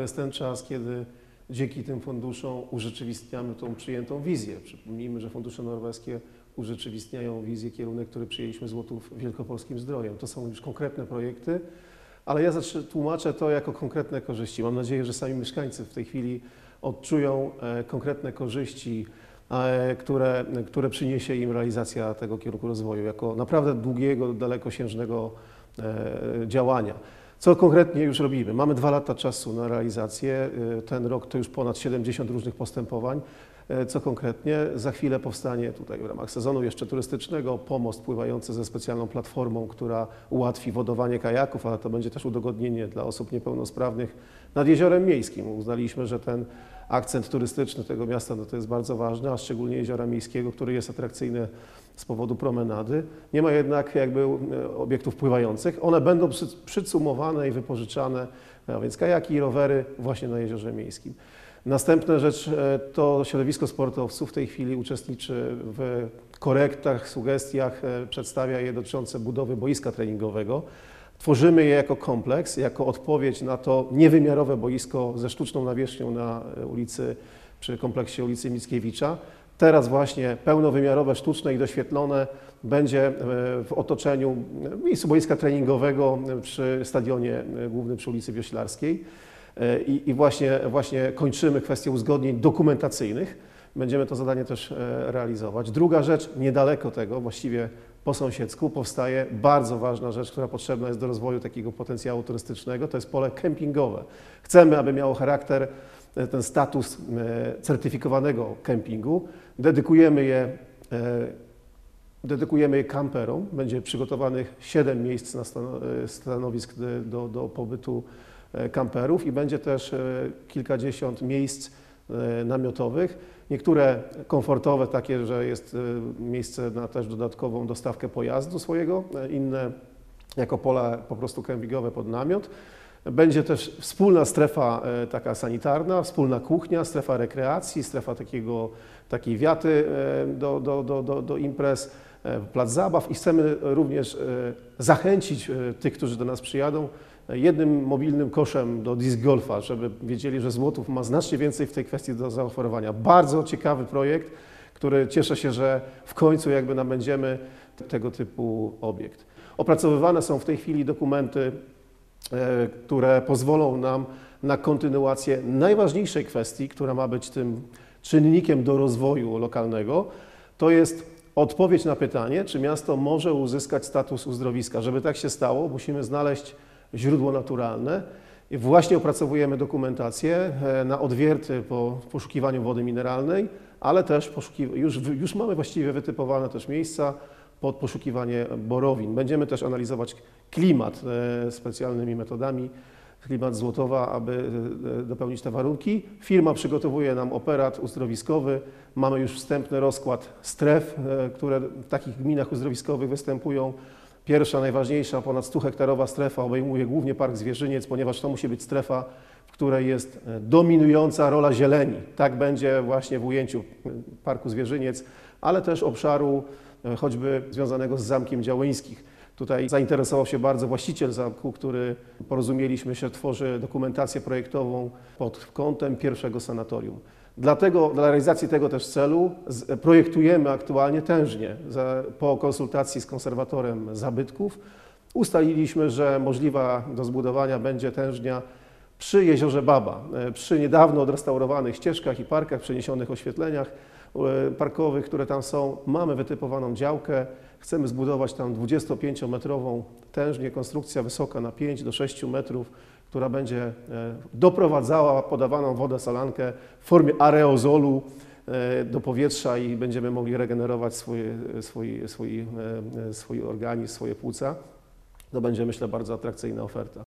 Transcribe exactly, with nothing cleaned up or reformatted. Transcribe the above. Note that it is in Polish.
jest ten czas, kiedy dzięki tym funduszom urzeczywistniamy tą przyjętą wizję. Przypomnijmy, że fundusze norweskie urzeczywistniają wizję, kierunek, który przyjęliśmy z Łotów Wielkopolskim Zdrojem. To są już konkretne projekty, ale ja tłumaczę to jako konkretne korzyści. Mam nadzieję, że sami mieszkańcy w tej chwili odczują konkretne korzyści, które, które przyniesie im realizacja tego kierunku rozwoju, jako naprawdę długiego, dalekosiężnego działania. Co konkretnie już robimy? Mamy dwa lata czasu na realizację. Ten rok to już ponad siedemdziesiąt różnych postępowań. Co konkretnie? Za chwilę powstanie tutaj w ramach sezonu jeszcze turystycznego pomost pływający ze specjalną platformą, która ułatwi wodowanie kajaków, ale to będzie też udogodnienie dla osób niepełnosprawnych nad Jeziorem Miejskim. Uznaliśmy, że ten akcent turystyczny tego miasta no to jest bardzo ważny, a szczególnie Jeziora Miejskiego, który jest atrakcyjny z powodu promenady. Nie ma jednak jakby obiektów pływających. One będą przycumowane i wypożyczane, a więc kajaki i rowery właśnie na Jeziorze Miejskim. Następna rzecz to środowisko sportowców w tej chwili uczestniczy w korektach, sugestiach, przedstawia je dotyczące budowy boiska treningowego. Tworzymy je jako kompleks, jako odpowiedź na to niewymiarowe boisko ze sztuczną nawierzchnią na ulicy, przy kompleksie ulicy Mickiewicza. Teraz właśnie pełnowymiarowe, sztuczne i doświetlone będzie w otoczeniu miejscu boiska treningowego przy stadionie głównym przy ulicy Wioślarskiej. I, i właśnie, właśnie kończymy kwestię uzgodnień dokumentacyjnych. Będziemy to zadanie też realizować. Druga rzecz, niedaleko tego, właściwie po sąsiedzku, powstaje bardzo ważna rzecz, która potrzebna jest do rozwoju takiego potencjału turystycznego, to jest pole kempingowe. Chcemy, aby miało charakter, ten status certyfikowanego kempingu. Dedykujemy je, dedykujemy je kamperom. Będzie przygotowanych siedem miejsc na stanowisk do, do pobytu kamperów i będzie też kilkadziesiąt miejsc namiotowych. Niektóre komfortowe, takie, że jest miejsce na też dodatkową dostawkę pojazdu swojego, inne jako pola po prostu kempingowe pod namiot. Będzie też wspólna strefa taka sanitarna, wspólna kuchnia, strefa rekreacji, strefa takiego, takiej wiaty do, do, do, do, do imprez, plac zabaw i chcemy również zachęcić tych, którzy do nas przyjadą, jednym mobilnym koszem do disc golfa, żeby wiedzieli, że Złotów ma znacznie więcej w tej kwestii do zaoferowania. Bardzo ciekawy projekt, który cieszę się, że w końcu jakby nabędziemy tego typu obiekt. Opracowywane są w tej chwili dokumenty, które pozwolą nam na kontynuację najważniejszej kwestii, która ma być tym czynnikiem do rozwoju lokalnego, to jest odpowiedź na pytanie, czy miasto może uzyskać status uzdrowiska. Żeby tak się stało, musimy znaleźć źródło naturalne. I właśnie opracowujemy dokumentację na odwierty po poszukiwaniu wody mineralnej, ale też poszukiw- już, już mamy właściwie wytypowane też miejsca pod poszukiwanie borowin. Będziemy też analizować klimat specjalnymi metodami, klimat Złotowa, aby dopełnić te warunki. Firma przygotowuje nam operat uzdrowiskowy. Mamy już wstępny rozkład stref, które w takich gminach uzdrowiskowych występują. Pierwsza, najważniejsza, ponad stuhektarowa strefa obejmuje głównie Park Zwierzyniec, ponieważ to musi być strefa, w której jest dominująca rola zieleni. Tak będzie właśnie w ujęciu Parku Zwierzyniec, ale też obszaru choćby związanego z Zamkiem Działyńskich. Tutaj zainteresował się bardzo właściciel zamku, który porozumieliśmy się, tworzy dokumentację projektową pod kątem pierwszego sanatorium. Dlatego dla realizacji tego też celu projektujemy aktualnie tężnię. Po konsultacji z konserwatorem zabytków ustaliliśmy, że możliwa do zbudowania będzie tężnia przy jeziorze Baba, przy niedawno odrestaurowanych ścieżkach i parkach, przeniesionych oświetleniach parkowych, które tam są. Mamy wytypowaną działkę, chcemy zbudować tam dwudziestopięciometrową tężnię, konstrukcja wysoka na pięć do sześciu metrów, która będzie doprowadzała podawaną wodę salankę w formie aerozolu do powietrza i będziemy mogli regenerować swoje, swój, swój, swój organizm, swoje płuca. To będzie, myślę, bardzo atrakcyjna oferta.